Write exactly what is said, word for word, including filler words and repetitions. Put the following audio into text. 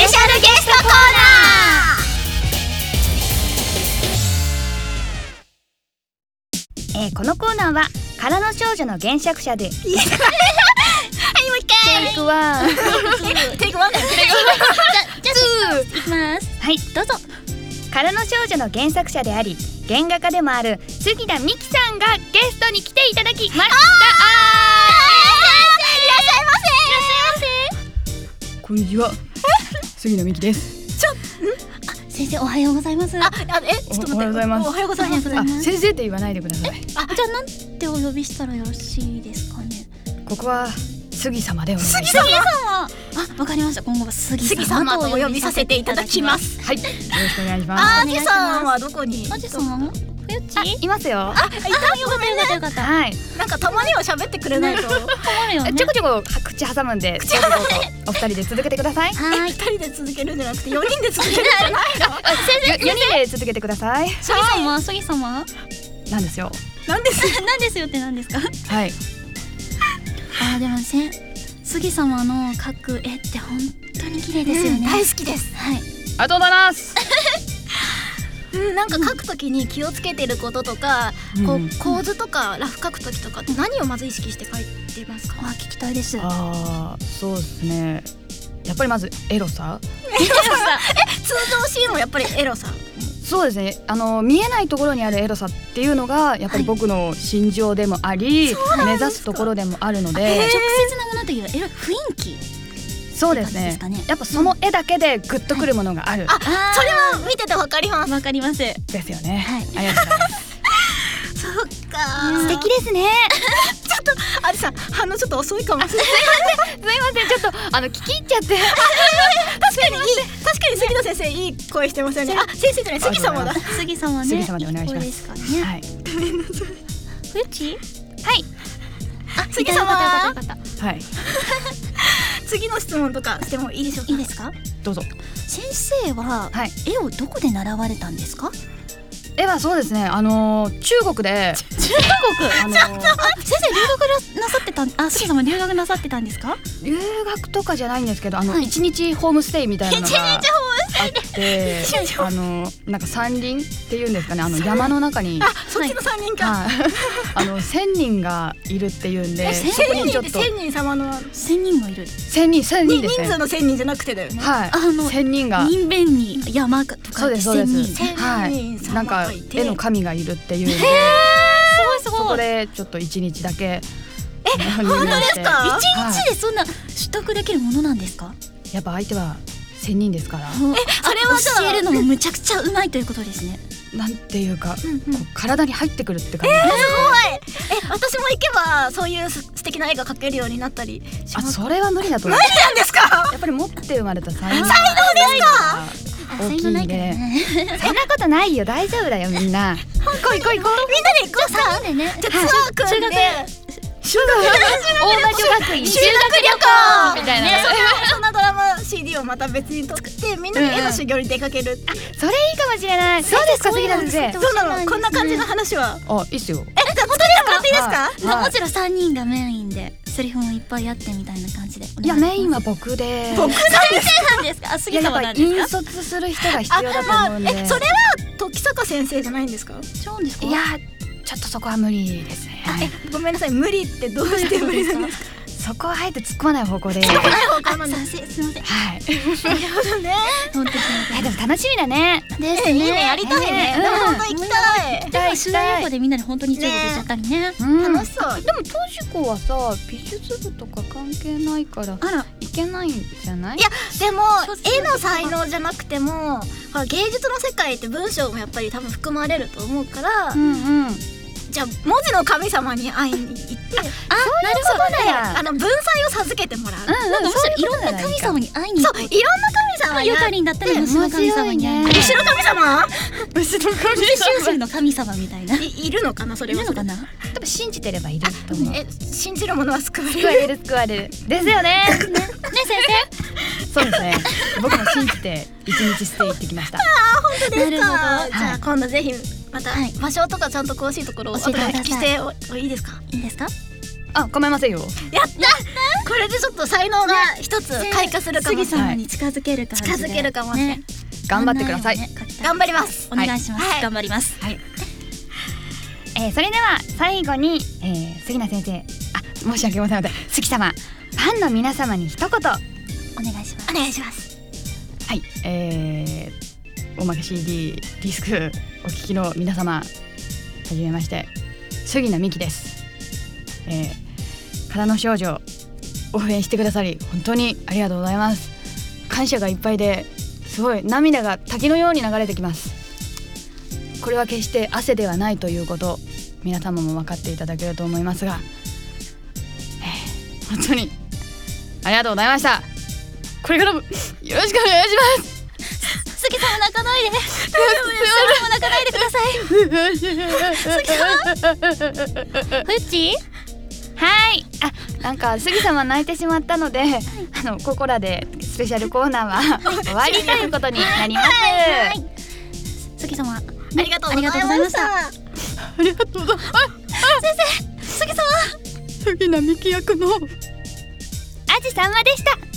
シャルゲストコーナー、えー、このコーナーは空の少女の原作者ではい、もう一回テイクワンテイクワンだよ。 じゃあいきます。はい、どうぞ。空の少女の原作者であり原画家でもある杉田美希さんがゲストに来ていただきました。あー、いらっしゃいませ。いらっしゃいませ。こんにちは、杉田美希です。 ちょ、ん？ あ、先生おはようございます。 あ、あ、え、ちょっと待って。 おはようございます。 おはようございます。 あ、先生って言わないでください。 あ、じゃあなんてお呼びしたらよろしいですかね。 ここは杉様でお願いします。 杉様。 あ、わかりました。今後は杉杉様とお呼びさせていただきます。 はい、よろしくお願いします。 アージさんはどこに？ アージさん？ふゆっち？ いますよ。 あ、いた。よかったよかったよかった。 はい。 なんかたまには喋ってくれないと困るよね。 ちょこちょこ口挟むんで、どうぞどうぞお二人で続けてください。 はい。 二人で続けるんじゃなくて四人で続けるんじゃないの？ 先生、よにんで続けてください。 杉様、杉様。 なんですよ。 なんです。 なんですよってなんですか？ はい。 あ、でもせ杉様の描く絵って本当に綺麗ですよね。 大好きです。 はい。 ありがとうございます。 うん、なんか描くときに気をつけてることとか、こう構図とかラフ描くときとかって何をまず意識して描いてますか？ あ、聞きたいです。 ああ、そうですね。やっぱりまずエロさ。 え、通常シーンもやっぱりエロさ。 そうですね。あの見えないところにあるエロさっていうのがやっぱり僕の心情でもあり、目指すところでもあるので。 直接なものというよりエロい雰囲気。 そうですね。やっぱその絵だけでグッとくるものがある。 あ、それは見ててわかります。 わかります。 ですよね。 はい。 ありがとうございます。 そっか。 素敵ですね。 ちょっとありさん、反応ちょっと遅いかもしれない。 すいません、ちょっとあの聞き入っちゃって。 確かにいい、確かに杉田先生いい声してますよね。あ、先生じゃない、杉様だ。 杉様ね。 杉様でお願いします。 いい声ですかね。 はい。 ふゆっち？ はい。 あ、杉様。 はい。 次の質問とかしてもいいでしょうか？ いいですか？ どうぞ。 先生ははい。 絵をどこで習われたんですか？ 絵はそうですね。あのー、中国で。 中国。あのー、先生留学なさってたん、あ、杉様留学なさってたんですか？ 留学とかじゃないんですけど、あのはい一日ホームステイみたいなのがあって、あのなんか山林っていうんですかね、あの山の中に。 あ、そっちの三人か。 はい。あの千人がいるっていうんで、そこ千にちょっと人って千人様の千人もいる。 千人千人ですね。 人数の千人じゃなくてだよね。 はい。 あの千人が。 人弁に山とかそうですそうです。 千はい。 人なんか様がいて。 絵の神がいるっていうんで、 すごいすごい。 そこでちょっと一日だけ。 え、本当ですか？ 一日でそんな取得できるものなんですか？ やっぱ相手は千人ですから。 え、 それはじゃあ教えるのもむちゃくちゃうまいということですね。 なんていうか、 うんうん。 こう体に入ってくるって感じ。 え、私も行けばそういう素敵な絵が描けるようになったりしあ、 ますか？ それは無理だと思う。 何なんですか？ やっぱり持って生まれた才能。 才能ですか？ 大きいんないからで。 ね。 そんなことないよ、大丈夫だよみんな。行こう行こう行こう。 みんなで行こうか。 なんでね。 じゃあツアー組んで修学大魔女学院修学旅行みたいな。 ね、そんなドラマ シーディー をまた別に作ってみんなで絵の修行に出かける。 それいいかもしれない。そうですか、杉田先生。 どうなの？こんな感じの話は。 あ、いいっすよ。 え、じゃあ本当にもらっていいですか？ もちろん三人がメインでセリフもいっぱいあってみたいな感じで。 いや、メインは僕で。 僕なんです。 なんですか？あ、 い杉や、やっぱ様なんですか？ 引率する人が必要だと思うんで。 え、それは時坂先生じゃないんですか？ 違うんですか？ いや、ちょっとそこは無理ですね。 え、ごめんなさい、無理ってどうして無理なんですか？ そこはあえて突っ込まない方向で。 ない方あ、 向なんです。 すすみません。 はい。 なるほどね。 本当にえ、でも楽しみだね。 ですえ、いいね、やりたいね。 うんでも本当行きたい。 だから修学旅行でみんなで本当に中国行っちゃったりね。 うん楽しそう。 でもトシコはさ、美術部とか関係ないからあら、 いけないんじゃない？ いや、でもそうそう絵の才能じゃなくても、ほら芸術の世界って文章もやっぱり多分含まれると思うから、 うんうん。 じゃあ文字の神様に会いに行って、 あ、なるほどでね。 あの文才を授けてもらう。 うんうん、 なんかむしろいろんなそういうこと神様に会いに行そう、 く。 いろんな神様にゆか会いりんだったら虫の神様に会いに行く。 後ろ神様虫の神九州の神様みたいな。いいいるのかな、それは。 るのかな。 多分信じてればいると思う。 え、信じる者は救われる。 救われる救われるですよね。 ね、先生。 そうですね。僕も信じて一日ステイ行ってきました。 本当ですか。 なるほどじゃあ今度ぜひまたはい場所とかちゃんと詳しいところをお教えてください聞きしておいいですか？ いいんですか？ あ、構いませんよ。 やった。これでちょっと才能が一つ開花するかもしれない。 杉様に近づける感じで、 近づけるかもしれない。 頑張ってください。 頑張ります。 お願いします。 はい頑張ります。 はい。えー、それでは最後に、えー、杉名先生、あ、申し訳ございません。杉様、ファンの皆様に一言。 お願いします。 お願いします。 はい、えー、おまけ シーディー ディスクお聞きの皆様、はじめまして、杉名美希です。えー、空の少女応援してくださり本当にありがとうございます。感謝がいっぱいですごい涙が滝のように流れてきます。これは決して汗ではないということ、皆様も分かっていただけると思いますが、えー、本当にありがとうございました。これからもよろしくお願いします。 杉様泣かないで。杉様泣かないでください。杉様。ふち？ はい。あ、なんか杉様泣いてしまったので、あのここらでスペシャルコーナーは終わりということになります。 はい、 杉様、ありがとうございました。 ありがとうございます。 先生、杉様。 杉名美希役のアジさんまでした。